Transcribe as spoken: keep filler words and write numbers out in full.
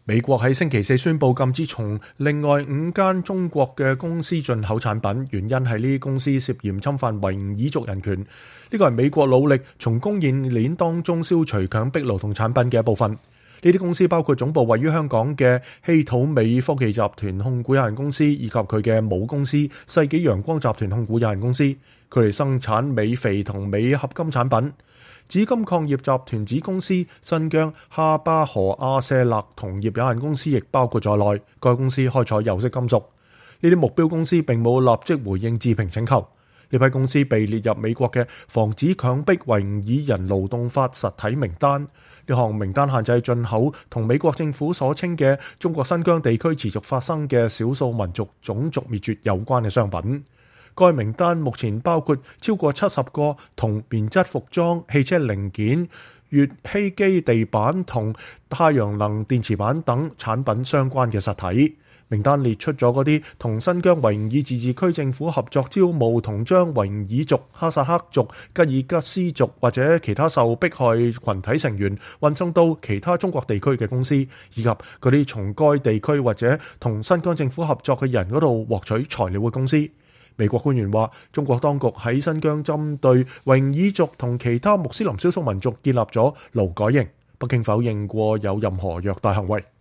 美國喺星期四宣布禁止從另外五間中國嘅公司進口產品，原因係呢啲公司涉嫌侵犯維吾爾族人權。呢個係美國努力從供應鏈當中消除強迫勞動產品嘅一部分。呢啲公司包括總部位於香港嘅稀土美科技集團控股有限公司，以及佢嘅母公司世紀陽光集團控股有限公司。佢哋生產鎂肥同鎂合金產品。紫金礦業集團子公司新疆哈巴河阿舍勒銅業有限公司亦包括在內。該公司開採有色金屬。呢啲目標公司並冇立即回應置評請求。呢批公司被列入美國嘅防止強迫維吾爾人勞動法實體名單。呢項名單限制進口同美國政府所稱嘅中國新疆地區持續發生嘅少數民族種族滅絕有關嘅商品。該名單目前包括超過七十個同棉質服裝、汽車零件、乙烯基地板同太陽能電池板等產品相關嘅實體。名單列出咗嗰啲同新疆維吾爾自治區政府合作招募同將維吾爾族、哈薩克族、吉爾吉斯族或者其他受迫害群體成員運送到其他中國地區嘅公司，以及嗰啲從該地區或者同新疆政府合作嘅人嗰度獲取材料嘅公司。美國官員話，中國當局喺新疆針對維吾爾族同其他穆斯林少數民族建立咗勞改營。北京否認過有任何虐待行為。